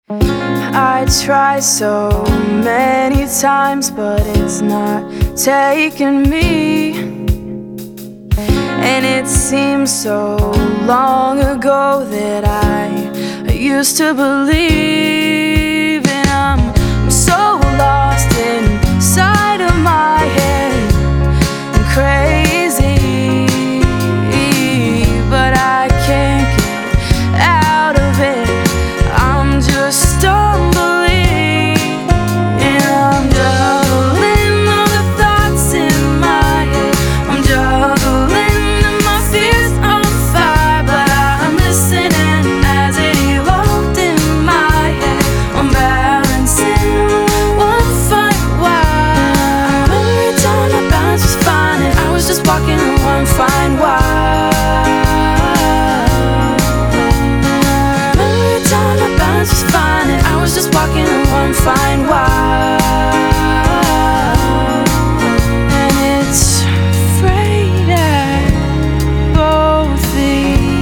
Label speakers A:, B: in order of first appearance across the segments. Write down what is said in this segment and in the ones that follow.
A: I try so many times, but it's not taking me. And it seems so long ago that I used to believe. And I'm so lost inside of my head and crazy, but I can't get out of it. I'm just stumbling, and I'm juggling all the thoughts in my head. I'm juggling and my fears on fire, but I'm listening as it evolved in my head. I'm balancing one fine wire. Every time the balance was fine and I was just walking on one fine wire. Every time the balance was fine and I was just walking on one fine wire. And it's frayed at both the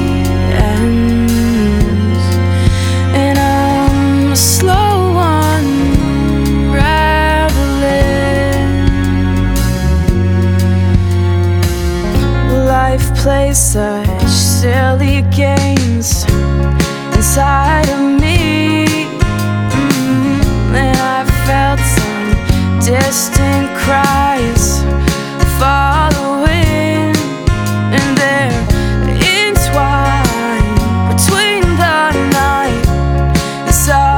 A: ends, and I'm a slow unraveling. Life plays such silly games inside of me. And I felt some distant cries following, and they're entwined between the night and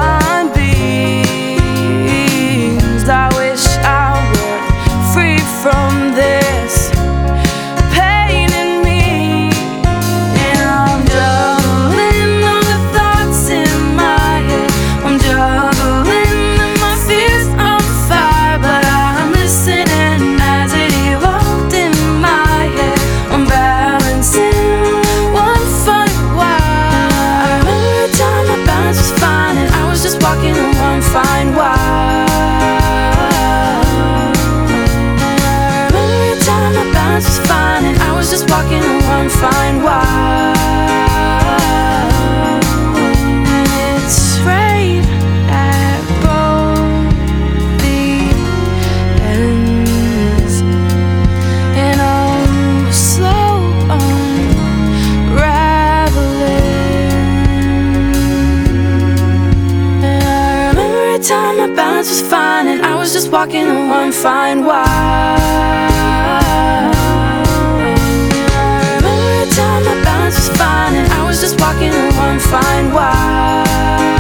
A: sunbeams. I wish I were free from this pain in me. And I'm juggling all the thoughts in my head. I'm juggling and my fears on fire, but I'm listening as it evolved in my head. I'm balancing one fine wire. Every time my balance was fine and I was just walking on one fine wire. Every time my balance was fine and I was just walking on one fine wire. And it's frayed at both the ends, and I'm slow unraveling. And I remember a time my balance was fine and I was just walking on one fine wire. Time my balance was fine and I was just walking on one fine wire.